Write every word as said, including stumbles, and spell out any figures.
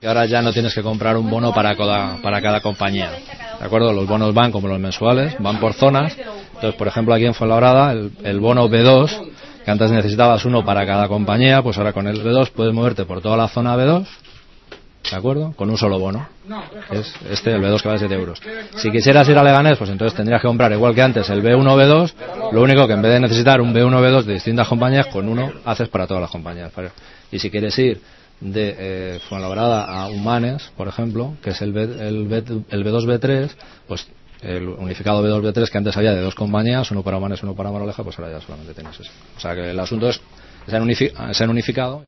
Y ahora ya no tienes que comprar un bono para cada, para cada compañía, ¿de acuerdo? Los bonos van como los mensuales, van por zonas. Entonces, por ejemplo, aquí en Fuenlabrada, el, el bono B dos, que antes necesitabas uno para cada compañía, pues ahora con el B dos puedes moverte por toda la zona B dos, ¿de acuerdo? Con un solo bono, que es este, el B dos, que vale siete euros. Si quisieras ir a Leganés, pues entonces tendrías que comprar igual que antes el B uno B dos, lo único que en vez de necesitar un B uno B dos de distintas compañías, con uno haces para todas las compañías. Y si quieres ir de eh, Fuenlabrada a Humanes, por ejemplo, que es el, B, el, B, el B dos B tres, pues el unificado B dos B tres, que antes había de dos compañías, uno para Humanes, uno para Maroleja, pues ahora ya solamente tienes eso. O sea que el asunto es, se han unificado.